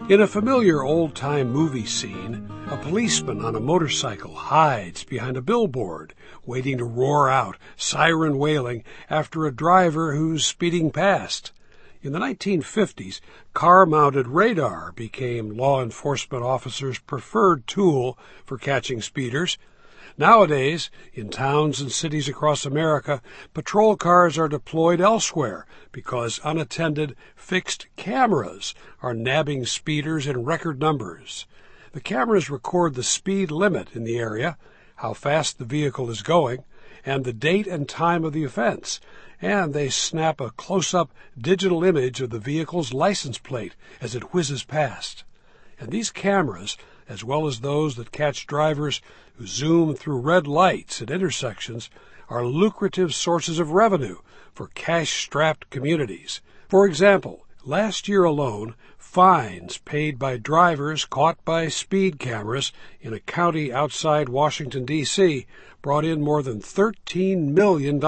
In a familiar old-time movie scene, a policeman on a motorcycle hides behind a billboard, waiting to roar out, siren wailing, after a driver who's speeding past. In the 1950s, car-mounted radar became law enforcement officers' preferred tool for catching speeders. Nowadays, in towns and cities across America, patrol cars are deployed elsewhere because unattended fixed cameras are nabbing speeders in record numbers. The cameras record the speed limit in the area, how fast the vehicle is going, and the date and time of the offense, and they snap a close-up digital image of the vehicle's license plate as it whizzes past. And these cameras, as well as those that catch drivers who zoom through red lights at intersections, are lucrative sources of revenue for cash-strapped communities. For example, last year alone, fines paid by drivers caught by speed cameras in a county outside Washington, D.C., brought in more than $13 million.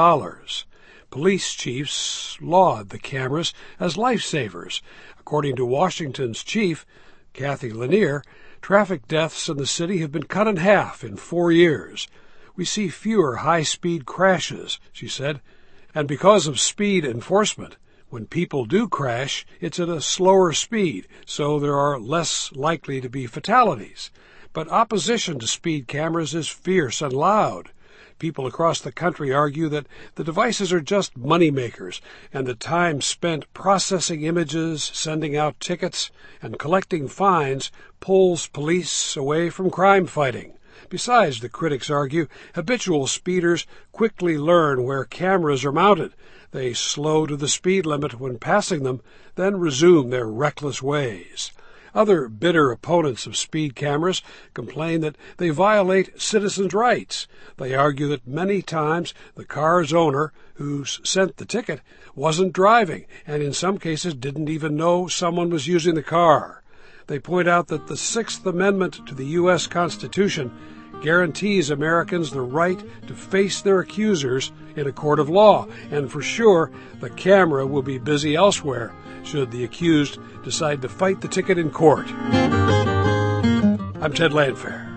Police chiefs laud the cameras as lifesavers. According to Washington's chief, Kathy Lanier, traffic deaths in the city have been cut in half in 4 years. We see fewer high-speed crashes, she said, and because of speed enforcement, when people do crash, it's at a slower speed, so there are less likely to be fatalities. But opposition to speed cameras is fierce and loud. People across the country argue that the devices are just moneymakers, and the time spent processing images, sending out tickets, and collecting fines pulls police away from crime fighting. Besides, the critics argue, habitual speeders quickly learn where cameras are mounted. They slow to the speed limit when passing them, then resume their reckless ways. Other bitter opponents of speed cameras complain that they violate citizens' rights. They argue that many times the car's owner, who sent the ticket, wasn't driving, and in some cases didn't even know someone was using the car. They point out that the Sixth Amendment to the U.S. Constitution guarantees Americans the right to face their accusers in a court of law, and for sure the camera will be busy elsewhere should the accused decide to fight the ticket in court. I'm Ted Landfair.